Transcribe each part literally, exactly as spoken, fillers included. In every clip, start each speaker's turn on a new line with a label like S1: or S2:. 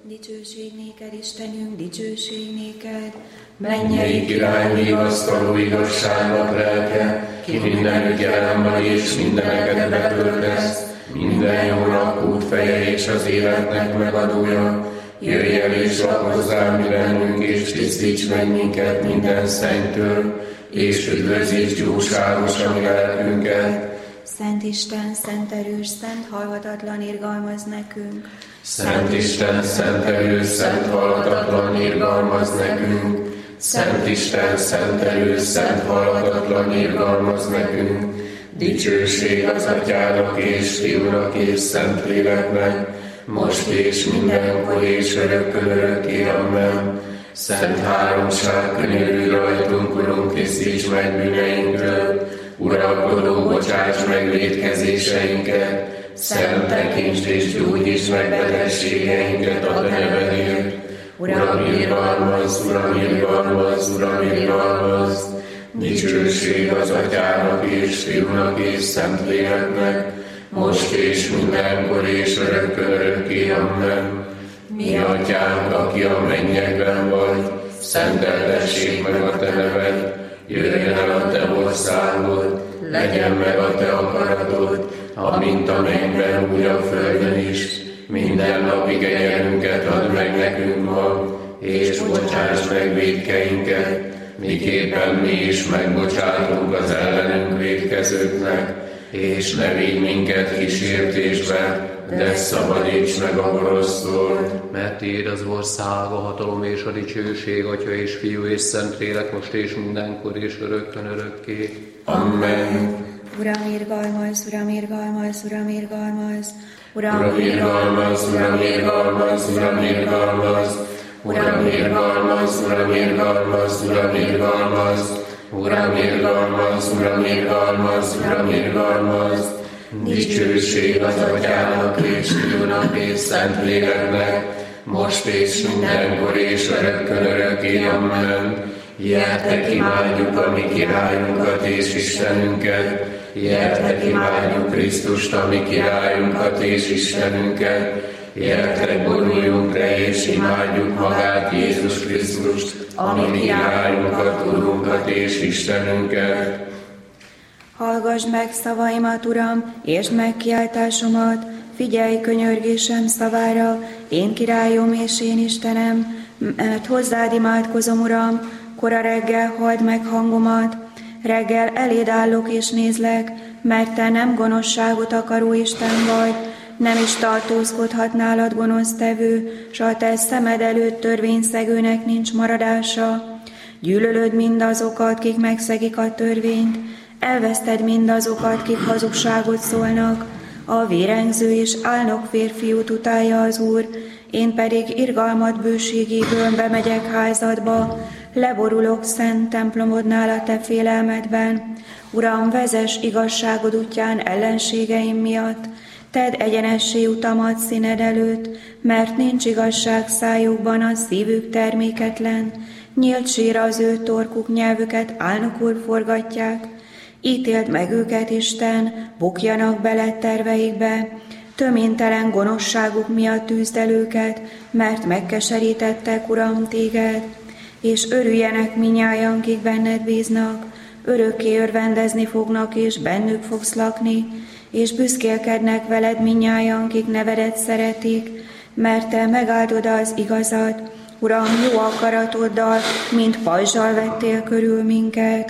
S1: Dicsőség néked, Istenünk, dicsőség néked.
S2: Mennyei király, vigasztaló igazságnak lelke, ki mindenütt jelen van és mindeneket betöltesz, minden jónak útfeje és az életnek megadója. Jöjj el és lakozzál mi bennünk, és tisztíts meg minket minden szennytől, és üdvözíts jóságos a mi lelkünket.
S1: Szent Isten, szent erős, szent halhatatlan, irgalmaz nekünk.
S2: Szent Isten, szent erős, szent halhatatlan, irgalmaz nekünk. Szent Isten, szent erős, szent halhatatlan, irgalmaz nekünk. Dicsőség az Atyának és Fiúnak és Szentléleknek, most és mindenkor és örökkön örökké. Amen. Szent háromság, könyörülj rajtunk, Urunk, tisztíts meg bűneinktől. Uralkodó, bocsáss meg vétkezéseinket, szent tekintsd és gyógyíts meg betegségeinket a te nevedért. Uram, irgalmazz, Uram, irgalmazz, Uram, irgalmazz. Dicsőség az Atyának és Fiúnak és Szentléleknek, most és mindenkor és örökkön örökké. Amen. Mi Atyánk, aki a mennyekben vagy, szenteltessék meg a te neved, jöjjön el a te országod, legyen meg a te akaratod, amint a mennyben, úgy a földön is. Minden napi kenyerünket add meg nekünk ma, és bocsáss meg vétkeinket, miképpen mi is megbocsátunk az ellenünk vétkezőknek, és ne vigy minket kísértésbe, de szabadíts meg a gonosztól.
S3: Mert tiéd az ország, a hatalom és a dicsőség, Atya és Fiú és Szentlélek, most és mindenkor és örökkön örökké.
S2: Amen.
S1: Uram, irgalmazz, Uram, irgalmazz, Uram, irgalmazz.
S2: Uram, irgalmazz, Uram, irgalmazz, Uram, irgalmazz. Uram, irgalmazz, Uram, irgalmazz, Uram, irgalmazz. Uram, irgalmazz, Uram, irgalmazz, Uram, irgalmazz. Dicsőség az Atyának és Fiúnak és Szentléleknek, most és mindenkor és örökkön örökké. Amen. Gyertek, imádjuk a mi királyunkat és Istenünket, gyertek, imádjuk Krisztust, a mi királyunkat és Istenünket, gyertek, boruljunk le és imádjuk magát, Jézus Krisztust, a mi királyunkat, Urunkat és Istenünket.
S1: Hallgasd meg szavaimat, Uram, és meg kiáltásomat, figyelj könyörgésem szavára, én királyom és én Istenem, mert hozzád imádkozom, Uram, kora reggel halld meg hangomat, reggel eléd állok és nézlek, mert te nem gonoszságot akaró Isten vagy, nem is tartózkodhat nálad gonosztevő, s a te szemed előtt törvényszegőnek nincs maradása. Gyűlölöd mindazokat, kik megszegik a törvényt, elveszted mindazokat, kik hazugságot szólnak, a vérengző és álnok férfiút utálja az Úr, én pedig irgalmat bőségéből bemegyek házadba, leborulok szent templomodnál a te félelmedben. Uram, vezess igazságod útján ellenségeim miatt, tedd egyenessé utamat színed előtt, mert nincs igazság szájukban, a szívük terméketlen, nyílt sír az ő torkuk, nyelvüket álnokul forgatják. Ítéld meg őket, Isten, bukjanak bele terveikbe, töménytelen gonoszságuk miatt tűzd el őket, mert megkeserítettek, Uram, téged, és örüljenek minnyájan, kik benned bíznak, örökké örvendezni fognak, és bennük fogsz lakni, és büszkélkednek veled minnyájan, kik nevedet szeretik, mert te megáldod az igazat, Uram, jó akaratoddal, mint pajzsal vettél körül minket.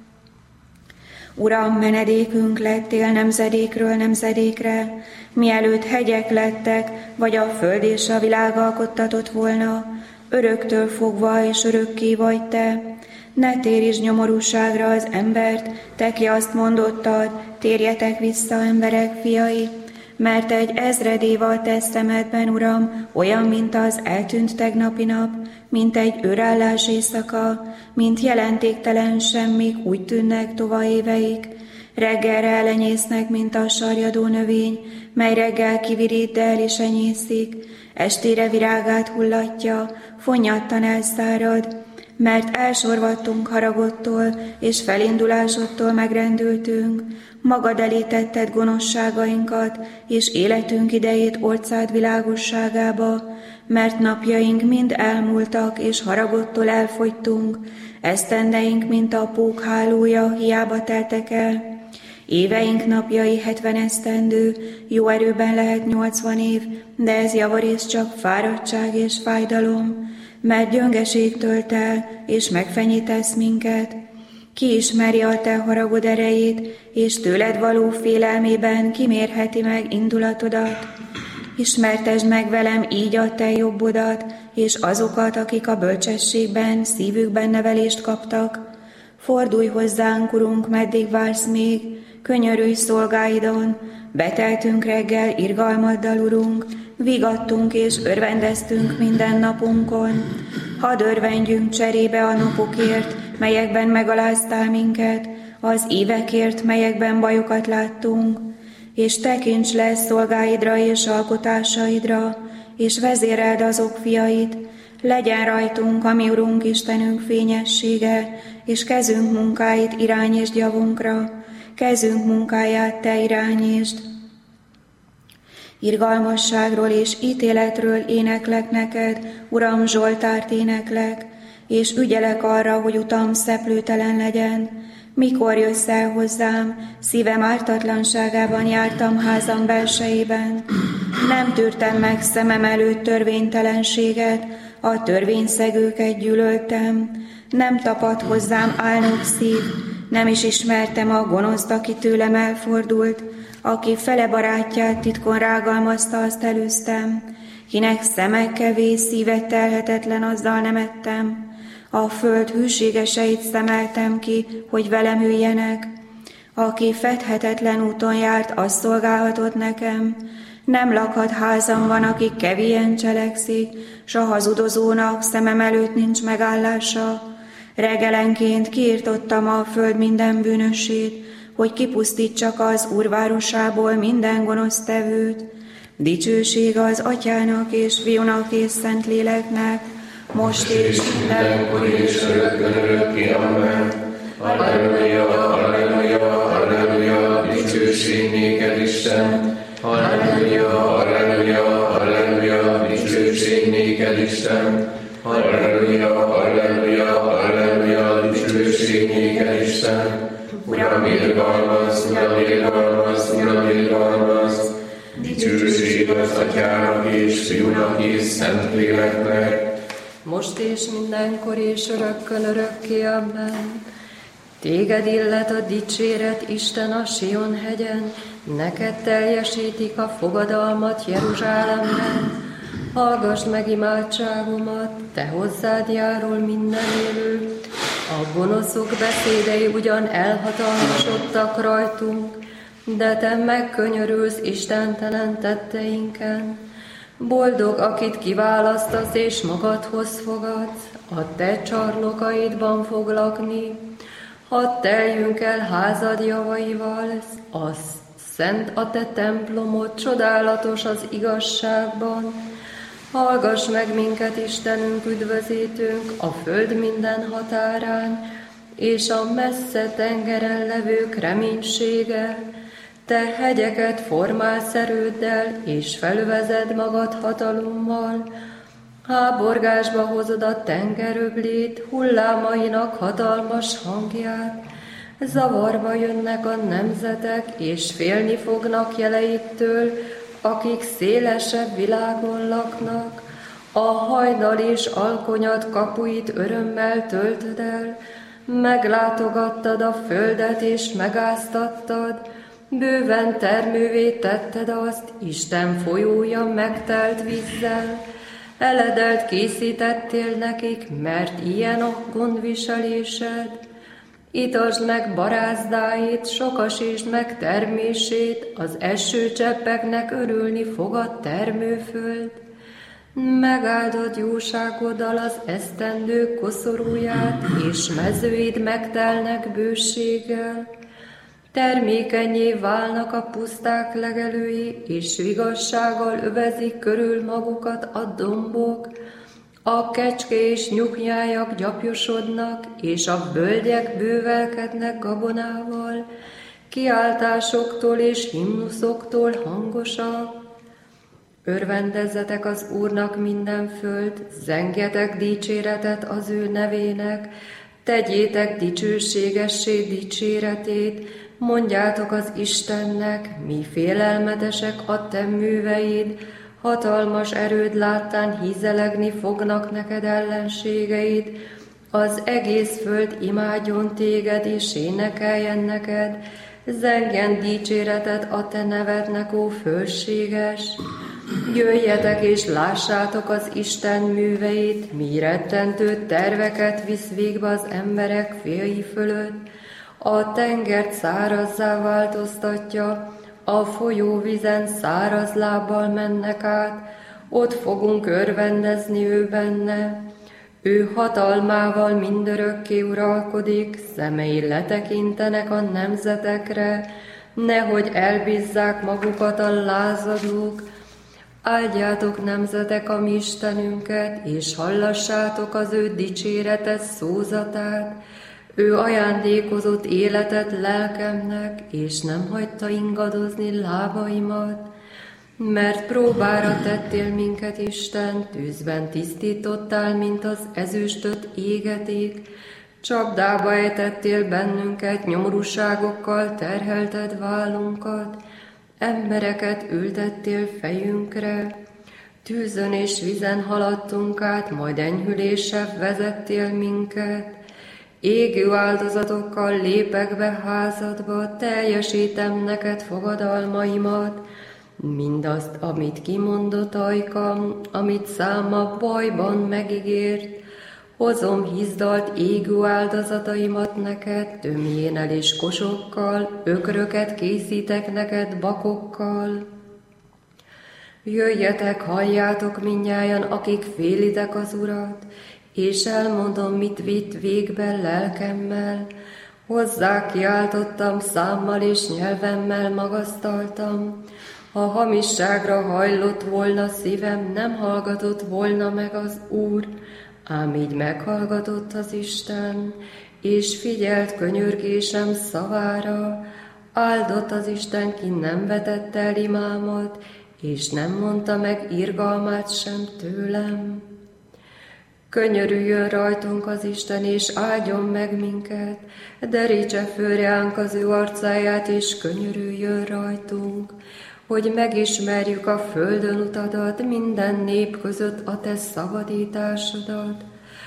S1: Uram, menedékünk lettél nemzedékről nemzedékre, mielőtt hegyek lettek, vagy a föld és a világ alkottatott volna, öröktől fogva és örökké vagy te. Ne térítsd nyomorúságra az embert, te ki azt mondottad, térjetek vissza, emberek fiai, mert egy ezred év a te szemedben, Uram, olyan, mint az eltűnt tegnapi nap, mint egy őrállás éjszaka, mint jelentéktelen semmik, úgy tűnnek tova éveik. Reggelre elenyésznek, mint a sarjadó növény, mely reggel kivirít, de el is enyészik, estére virágát hullatja, fonnyadtan elszárad, mert elsorvadtunk haragodtól, és felindulásodtól megrendültünk. Magad elé tetted gonoszságainkat, és életünk idejét orcád világosságába, mert napjaink mind elmúltak, és haragodtól elfogytunk. Esztendeink, mint a pók hálója, hiába teltek el. Éveink napjai hetven esztendő, jó erőben lehet nyolcvan év, de ez javarészt csak fáradtság és fájdalom, mert gyöngeség tölt el, és megfenyítesz minket. Ki ismeri a te haragod erejét, és tőled való félelmében kimérheti meg indulatodat? Ismertesd meg velem így a te jobbodat, és azokat, akik a bölcsességben, szívükben nevelést kaptak. Fordulj hozzánk, Urunk, meddig vársz még, könyörülj szolgáidon, beteltünk reggel irgalmaddal, Urunk, vigadtunk és örvendeztünk minden napunkon. Hadd örvendjünk cserébe a napokért, melyekben megaláztál minket, az évekért, melyekben bajokat láttunk, és tekints le szolgáidra és alkotásaidra, és vezéreld azok fiait, legyen rajtunk, ami Urunk Istenünk fényessége, és kezünk munkáit irányítsd javunkra, kezünk munkáját te irányítsd. Irgalmasságról és ítéletről éneklek neked, Uram, Zsoltárt éneklek, és ügyelek arra, hogy utam szeplőtelen legyen. Mikor jössz el hozzám, szívem ártatlanságában jártam házam belsejében. Nem tűrtem meg szemem előtt törvénytelenséget, a törvényszegőket gyűlöltem. Nem tapadt hozzám álnok szív, nem is ismertem a gonoszt, aki tőlem elfordult, aki fele barátját titkon rágalmazta, azt előztem. Kinek szeme kevés, szíve telhetetlen, azzal nem ettem. A föld hűségeseit szemeltem ki, hogy velem üljenek. Aki fedhetetlen úton járt, az szolgálhatott nekem. Nem lakhat házamban, aki kevien cselekszik, s a hazudozónak szemem előtt nincs megállása. Reggelenként kiirtottam a föld minden bűnösét, hogy kipusztítsak az Úr városából minden gonosztevőt. Dicsőség az Atyának és Fiúnak és Szentléleknek, most és mindenkor és örökkön örökké. Amen.
S2: Halleluja, halleluja, halleluja, dicsőség néked, Isten. Halleluja, halleluja, halleluja, dicsőség néked, Isten. Halleluja, halleluja, halleluja, dicsőség néked, Isten. Uram, irgalmaz, Uram, irgalmaz, Uram, irgalmaz. Dicsőség az Atyának és Fiúnak és Szentléleknek,
S4: most és mindenkor és örökkön örökké. Amen. Téged illet a dicséret, Isten, a Sion hegyen, neked teljesítik a fogadalmat Jeruzsálemben. Hallgassd meg imádságomat, te hozzád járul minden élő. A gonoszok beszédei ugyan elhatalmasodtak rajtunk, de te megkönyörülsz istentelen tetteinken. Boldog, akit kiválasztasz és magadhoz fogadsz, a te csarnokaidban fog lakni. Hadd teljünk el házad javaival, az szent a te templomod, csodálatos az igazságban. Hallgass meg minket, Istenünk, üdvözítőnk, a föld minden határán, és a messze tengeren levők reménysége. Te hegyeket formálsz erőddel, és felvezed magad hatalommal. Háborgásba hozod a tengeröblét, hullámainak hatalmas hangját. Zavarba jönnek a nemzetek, és félni fognak jeleittől, akik szélesebb világon laknak. A hajnal és alkonyat kapuit örömmel töltöd el, meglátogattad a földet és megáztattad, bőven termővé tetted azt, Isten folyója megtelt vízzel. Eledelt készítettél nekik, mert ilyen a gondviselésed. Itasd meg barázdáit, sokasítsd meg termését, az esőcseppeknek örülni fog a termőföld. Megáldod jóságoddal az esztendő koszorúját, és mezőid megtelnek bőséggel. Termékenyé válnak a puszták legelői, és vigassággal övezik körül magukat a dombok. A kecske és nyugnyájak gyapjosodnak, és a völgyek bővelkednek gabonával, kiáltásoktól és himnuszoktól hangosak. Örvendezzetek az Úrnak minden föld, zengjetek dicséretet az ő nevének, tegyétek dicsőségessé dicséretét, mondjátok az Istennek, mi félelmetesek a te műveid, hatalmas erőd láttán hízelegni fognak neked ellenségeid, az egész föld imádjon téged és énekeljen neked, zengjen dicséretet a te nevednek, ó fölséges. Jöjjetek és lássátok az Isten műveit, mi rettentő terveket visz végbe az emberek fiai fölött, a tengert szárazzá változtatja, a folyóvizen száraz lábbal mennek át, ott fogunk örvendezni ő benne. Ő hatalmával mindörökké uralkodik, szemei letekintenek a nemzetekre, nehogy elbízzák magukat a lázadók. Áldjátok nemzetek a mi Istenünket, és hallassátok az ő dicséretes szózatát. Ő ajándékozott életet lelkemnek, és nem hagyta ingadozni lábaimat. Mert próbára tettél minket, Isten, tűzben tisztítottál, mint az ezüstöt égetik. Csapdába ejtettél bennünket, nyomorúságokkal terhelted vállunkat. Embereket ültettél fejünkre. Tűzön és vizen haladtunk át, majd enyhüléssel vezettél minket. Égő áldozatokkal lépek be házadba, teljesítem neked fogadalmaimat. Mindazt, amit kimondott ajkam, amit száma bajban megígért, hozom hízdalt égő áldozataimat neked, tömjénel és kosokkal, ökröket készítek neked bakokkal. Jöjjetek, halljátok mindnyájan, akik félitek az Urat, és elmondom, mit vitt végbe lelkemmel. Hozzá kiáltottam, számmal és nyelvemmel magasztaltam. Ha hamisságra hajlott volna szívem, nem hallgatott volna meg az Úr, ám így meghallgatott az Isten, és figyelt könyörgésem szavára. Áldott az Isten, ki nem vetette el imámat, és nem mondta meg irgalmát sem tőlem. Könyörüljön rajtunk az Isten, és áldjon meg minket, derítse föl ránk az ő arcáját, és könyörüljön rajtunk, hogy megismerjük a földön utadat, minden nép között a te szabadításodat.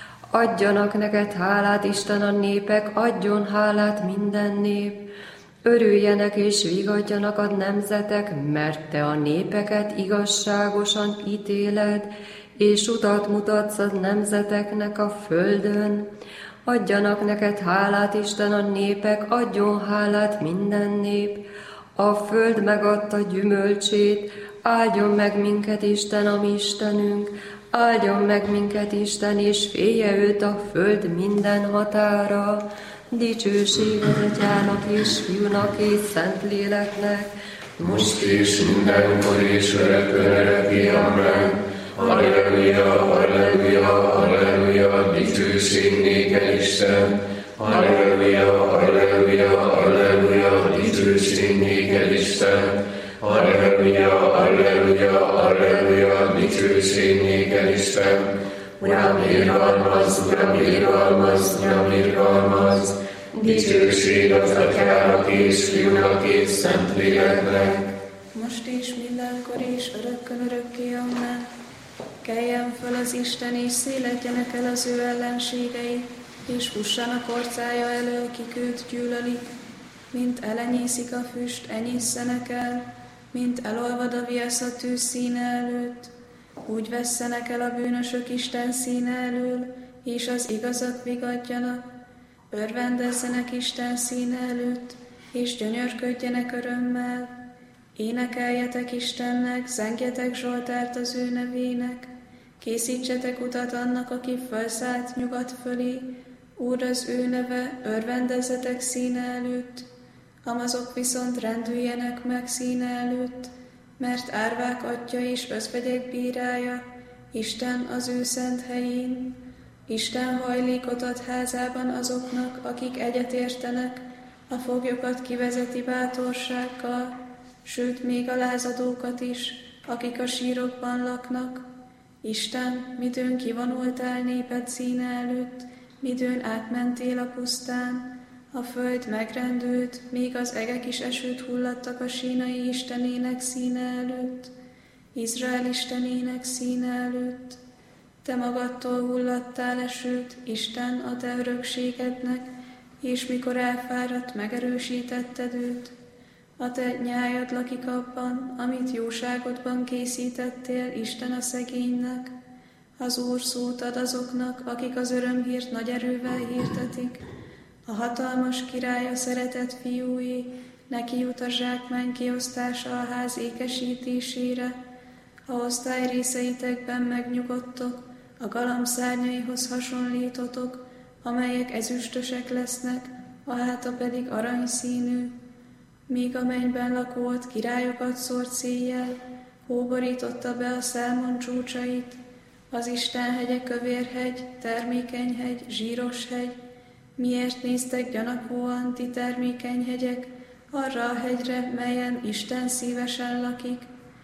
S4: Adjanak neked hálát, Isten, a népek, adjon hálát minden nép. Örüljenek és vigadjanak a nemzetek, mert te a népeket igazságosan ítéled, és utat mutatsz a nemzeteknek a földön. Adjanak neked hálát, Isten, a népek, adjon hálát minden nép. A föld megadta gyümölcsét, áldjon meg minket, Isten, a mi Istenünk, áldjon meg minket, Isten, és félje őt a föld minden határa. Dicsőség az Atyának és Fiúnak és Szentléleknek,
S2: most és mindenkor és örökkön örökké, amen. Halleluja, halleluja, halleluja, dicsőség néked, Isten. Halleluja, halleluja, halleluja, dicsőség néked, Isten. Halleluja, halleluja, halleluja, dicsőség néked, Isten. Uram, irgalmaz, Uram, irgalmaz, Uram, irgalmaz, dicsőség az Atyának és Fiúnak és Szentléleknek.
S1: Most és mindenkor és örökkön örökké, amen. Keljen föl az Isten, és széledjenek el az ő ellenségei, és fussanak orcája elől, akik őt gyűlölik. Mint elenyészik a füst, enyészenek el, mint elolvad a viasz a tűz színe előtt. Úgy vesszenek el a bűnösök Isten színe elől, és az igazak vigadjanak. Örvendezzenek Isten színe előtt, és gyönyörködjenek örömmel. Énekeljetek Istennek, zengjetek zsoltárt az ő nevének. Készítsetek utat annak, aki felszállt nyugat fölé. Úr az ő neve, örvendezzetek színe előtt. Amazok viszont rendüljenek meg színe előtt, mert árvák atya és özvegyek bírája,
S5: Isten az ő szent helyén. Isten hajlékot ad házában azoknak, akik egyetértenek, a foglyokat kivezeti bátorsággal, sőt még a lázadókat is, akik a sírokban laknak. Isten, midőn kivonultál néped színe előtt, midőn átmentél a pusztán, a föld megrendült, még az egek is esőt hullattak a sínai Istenének színe előtt, Izrael Istenének színe előtt. Te magadtól hullattál esőt, Isten, a te örökségednek, és mikor elfáradt, megerősítetted őt. A te nyájad lakik abban, amit jóságodban készítettél, Isten a szegénynek. Az Úr szót ad azoknak, akik az örömhírt nagy erővel hirtetik. A hatalmas király a szeretett fiúé, neki jut a zsákmány kiosztása a ház ékesítésére. Ha osztály részeitekben megnyugodtok, a galamb szárnyaihoz hasonlítotok, amelyek ezüstösek lesznek, a háta pedig aranyszínű. Míg a mennyben lakót királyokat szórt széjjel, hóborította be a Szálmon csúcsait, az Isten hegye kövérhegy, termékeny hegy, zsíros hegy. Miért néztek gyanakvóan, ti termékeny hegyek, arra a hegyre, melyen Isten szívesen lakik?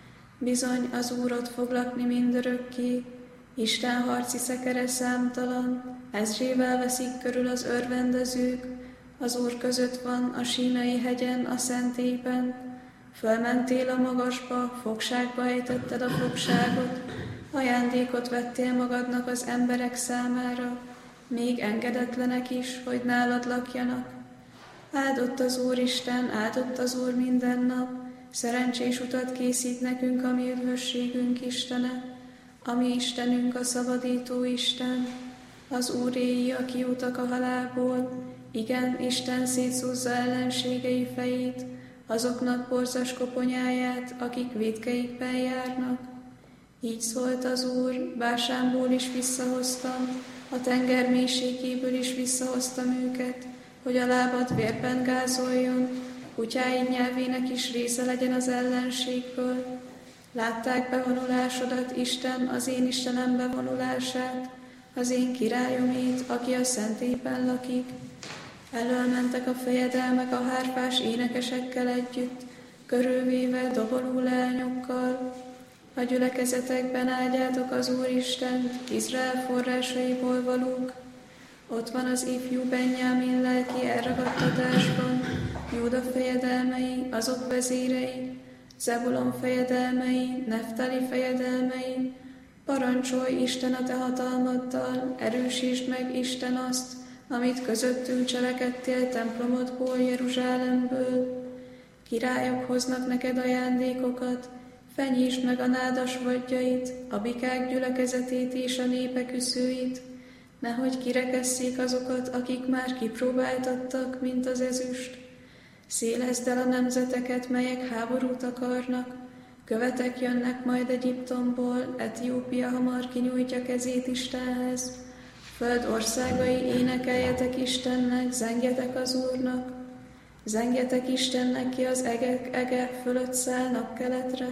S5: Bizony az Úr ott fog lakni mindörökké, Isten harci szekere számtalan, ezrével veszik körül az örvendezők, az Úr között van a sínai hegyen, a szentélyben. Fölmentél a magasba, fogságba ejtetted a fogságot, ajándékot vettél magadnak az emberek számára, még engedetlenek is, hogy nálad lakjanak. Áldott az Úristen, áldott az Úr minden nap, szerencsés utat készít nekünk a mi üdvösségünk Istene. A mi Istenünk a szabadító Isten, az Úréi a kiutak a halálból, igen, Isten szétszúzza ellenségei fejét, azoknak borzas koponyáját, akik vétkeikben járnak. Így szólt az Úr, Básánból is visszahoztam, a tenger mélységéből is visszahoztam őket, hogy a lábad vérben gázoljon, kutyáid nyelvének is része legyen az ellenségből. Látták bevonulásodat, Isten, az én Istenem bevonulását, az én királyomét, aki a szentélyben lakik. Elől mentek a fejedelmek a hárfás énekesekkel együtt, körülvéve doboló leányokkal. A gyülekezetekben áldjátok az Úristent, Izrael forrásaiból valók. Ott van az ifjú Benjámin lelki elragadtatásban, Júda fejedelmei, azok vezérei, Zebulon fejedelmei, Neftali fejedelmei. Parancsolj, Isten, a te hatalmaddal, erősítsd meg, Isten, azt, amit közöttünk cselekedtél templomodból, Jeruzsálemből. Királyok hoznak neked ajándékokat, fenyítsd meg a nádas vadjait, a bikák gyülekezetét és a népek üszőit, nehogy kirekesszék azokat, akik már kipróbáltattak, mint az ezüst. Szélezd el a nemzeteket, melyek háborút akarnak, követek jönnek majd Egyiptomból, Etiópia hamar kinyújtja kezét Istenhez. Föld országai, énekeljetek Istennek, zengjetek az Úrnak. Zengjetek Istennek, ki az egek ege fölött száll napkeletre.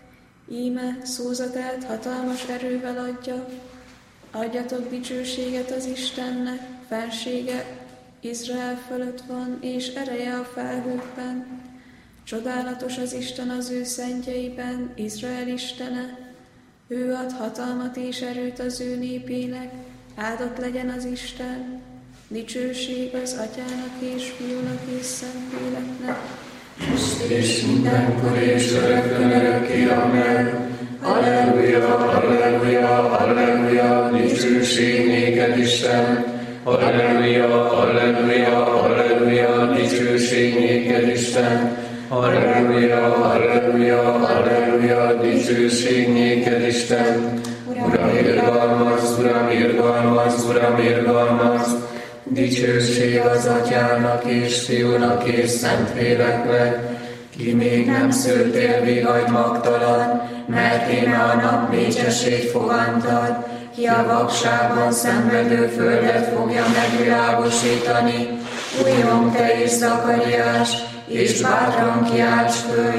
S5: Íme szózatát hatalmas erővel adja. Adjatok dicsőséget az Istennek, fensége Izrael fölött van, és ereje a felhőkben. Csodálatos az Isten az ő szentjeiben, Izrael Istene. Ő ad hatalmat és erőt az ő népének, áldott legyen az Isten. Dicsőség az Atyának és Fiúnak és Szentléleknek,
S2: most és mindenkor és örökkön örökké, amen. Halleluja, halleluja, halleluja, dicsőség néked, Isten. Halleluja, halleluja, halleluja, dicsőség néked, Isten. Halleluja, halleluja, halleluja, dicsőség néked, Isten. Uram, irgalmaz, Uram, irgalmaz, Uram, irgalmaz. Dicsőség az Atyának és Fiúnak és Szentléleknek, ki még nem szültél vihaj magtalan, mert íme a nap bécsesét fogantad, ki a vakságban szenvedő földet fogja megvilágosítani. Újjong te is, Zakariás, és bátran kiálts föl,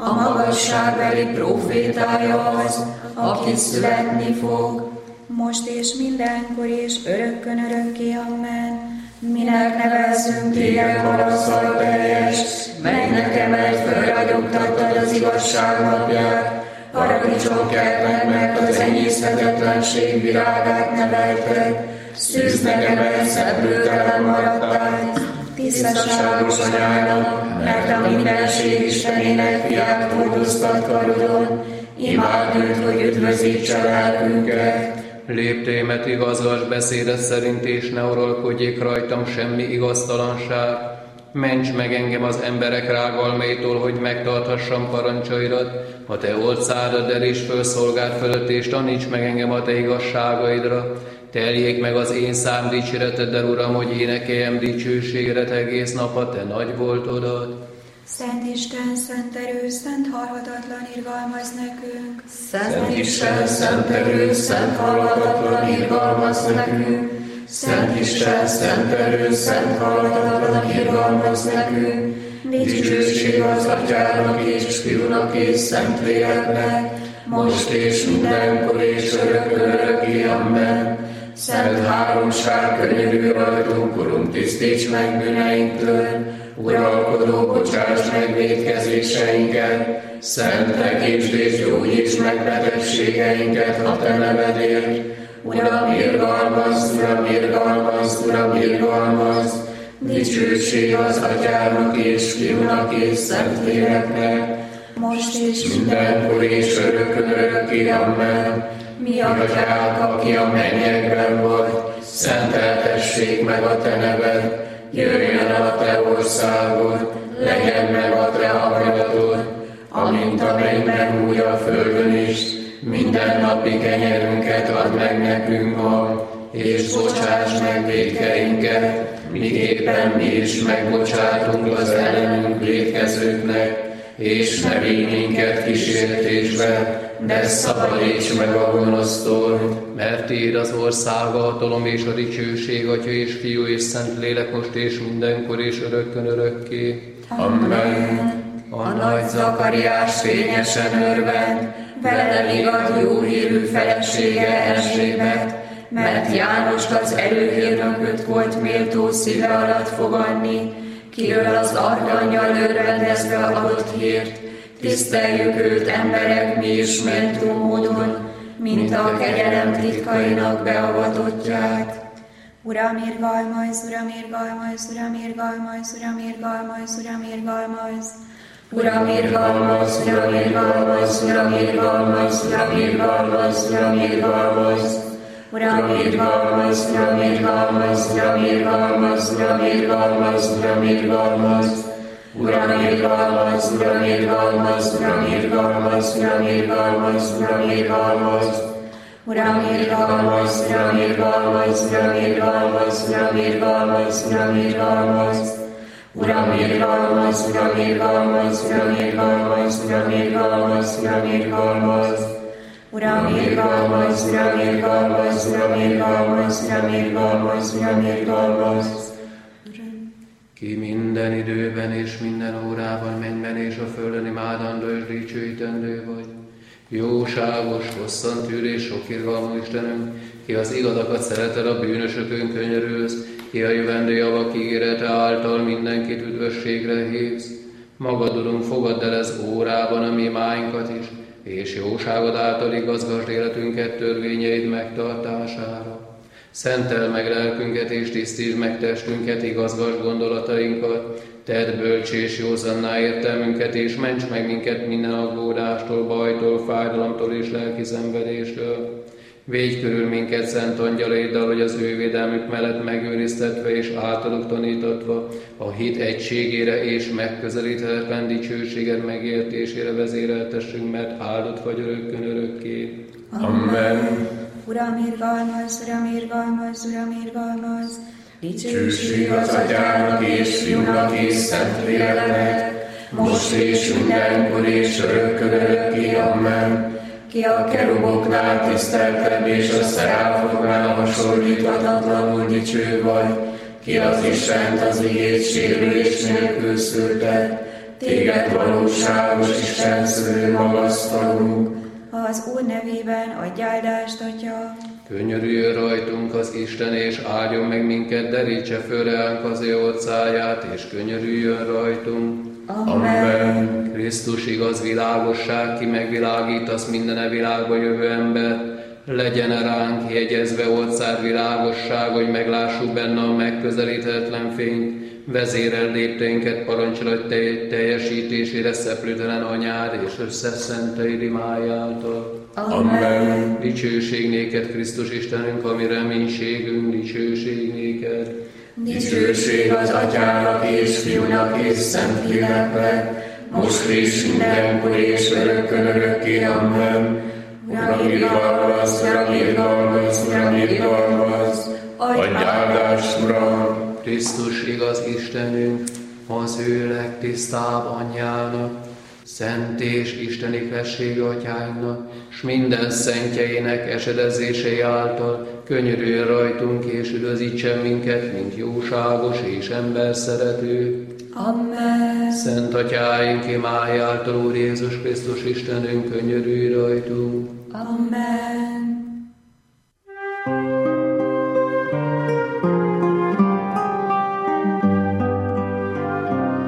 S1: a magasságbeli profétája az, aki születni fog, most és mindenkor és örökkön örökké, amen. Minek nevezzünk téged haragszal teljes, melynek emelt fölragyogtattad az igazság napját, paradicsom kertnek meg az enyészhetetlenség virágát nevelted, szűznek emelt szeplőtelen maradtál, tisztaságos anyának, mert a mindenség Istenének fiát hordoztat karodon, imád őt, hogy üdvözítse lelkünket.
S3: Léptémet igazgas beszédet szerint, és ne uralkodjék rajtam semmi igaztalanság. Ments meg engem az emberek rágalmaitól, hogy megtarthassam parancsaidat. A te orcádat derés föl szolgád fölött, és taníts meg engem a te igazságaidra. Teljék meg az én szám dicséreteddel, Uram, hogy énekeljem dicsőségedet egész nap a te nagy voltodat.
S1: Szent Isten, szent erő, szent halhatatlan, irgalmaz nekünk.
S2: Szent Isten, szent erő, szent halhatatlan, irgalmaz nekünk. Szent Isten, szent erő, szent halhatatlan, irgalmaz nekünk. Dicsőség az Atyának és Fiúnak és Szentléleknek, most és mindenkor és örökkön örökké, amen. Szent háromság, könyörülj rajtunk, Urunk, tisztíts meg bűneinktől, uralkodó, bocsáss meg vétkezéseinket, szent tekítsd és gyógyíts meg betegségeinket a te nevedért. Uram, irgalmazz, Uram, irgalmazz, Uram, irgalmazz, dicsőség az Atyának és Fiúnak és Szentléleknek, most és mindenkor és örökkön örökké, amen. Mi Atyánk, aki a mennyekben vagy, szenteltessék meg a te neved, jöjjön el a te országod, legyen meg a te akaratod, amint a mennyben úgy a földön is. Minden napi kenyerünket add meg nekünk ma, és bocsáss meg vétkeinket, miképpen mi is megbocsátunk az ellenünk vétkezőknek, és ne vigy minket kísértésbe, de szabadíts meg a gonosztól.
S3: Mert tiéd az ország, a hatalom és a dicsőség, Atya és Fiú és Szentlélek, most és mindenkor és örökkön örökké.
S2: Amen.
S1: A nagy Zakariás fényesen örvend, vele igaz jó hírű felesége Erzsébet, mert Jánost az előhírnököt volt méltó szíve alatt fogadni, kiről az arkangyal örvendezve adott hírt, tiszteljük őt emberek mi is méltó módon, mint a kegyelem titkainak beavatottját. Uram, irgalmazz, Uram, irgalmazz, Uram, irgalmazz, Uram, irgalmazz, Uram, irgalmazz. Uram, irgalmazz, Uram, irgalmazz, Uram, irgalmazz, Uram, irgalmazz, Uram, irgalmazz. Uram, irgalmazz, Uram, irgalmazz, Uram, irgalmazz, Uram, irgalmazz, Uram, irgalmazz. Uram, irgalmazz, Uram, irgalmazz, Uram, irgalmazz, Uram, irgalmazz, Uram, irgalmazz. Uram, irgalmazz, Uram, irgalmazz, Uram, irgalmazz, Uram, irgalmazz, Uram, irgalmazz. Uram, irgalmazz, Uram, irgalmazz, Uram, irgalmazz, Uram, irgalmazz, Uram, irgalmazz. Uram, irgalmazz, Uram, irgalmazz, Uram, irgalmazz, Uram, irgalmazz, Uram, irgalmazz.
S3: Ki minden időben és minden órában mennyben és a földön imádandó és dicsőítendő vagy. Jóságos, hosszantűrő és sok irgalmú Istenünk, ki az igazakat szereted, a bűnösökön könyörülsz, ki a jövendő javak ígérete által mindenkit üdvösségre hívsz. Magad, Urunk, fogadd el ez órában a mi imáinkat is, és jóságod által igazgasd életünket törvényeid megtartására. Szentel meg lelkünket és tisztítsd meg testünket, igazgasd gondolatainkat, tedd bölcs és józanná értelmünket, és ments meg minket minden aggódástól, bajtól, fájdalomtól és lelki szenvedéstől. Védj körül minket szent angyalaiddal, hogy az ő védelmük mellett megőriztetve és általuk tanítatva a hit egységére és megközelíthetetlen dicsőséged megértésére vezéreltessünk, mert áldott vagy örökkön örökké.
S2: Amen.
S1: Uram, irgalmazz, Uram, irgalmazz, Uram, irgalmazz.
S2: Dicsőség az Atyának és Fiúnak és Szentléleknek, most és mindenkor és örökkön örökké, amen.
S1: Ki a
S2: keruboknál tiszteltebb és a szeráfoknál hasonlíthatatlanul dicső vagy, ki az Istent az igét sérülés nélkül szülted, téged valóságos Isten szülő magasztalunk.
S1: Az Úr nevében adj áldást, Atya.
S3: Könnyörüljön rajtunk az Isten, és áldjon meg minket, derítse föl ránk az ő orcáját, és könyörüljön rajtunk.
S2: Amen.
S3: Krisztus igaz világosság, ki megvilágítasz minden e világba jövő ember, legyen ránk jegyezve orcád világosság, hogy meglássuk benne a megközelíthetetlen fényt, vezérel lépteinket parancsolat teljesítésére szeplőtelen anyád és összeszenteid imáj által.
S2: Amen.
S3: Dicsőség néked, Krisztus Istenünk, ami reménységünk, dicsőség néked.
S2: Dicsőség az Atyának és Fiúnak és Szentléleknek, most és mindenkor és örökkön örökké. Amen. Uram, irgalmaz, Uram, irgalmaz, Uram, irgalmaz, adj áldást, Uram!
S3: Krisztus igaz Istenünk, az ő legtisztább anyjának, szent és isteni fesség atyánknak, s minden szentjeinek esedezései által könyörüljön rajtunk, és üdvözítsen minket, mint jóságos és ember szerető.
S1: Amen.
S3: Szent atyáink imáj által, Úr Jézus Krisztus Istenünk, könyörülj rajtunk.
S1: Amen.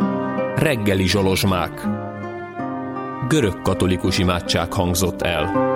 S6: Reggeli zsolozsmák. Görög katolikus imádság hangzott el.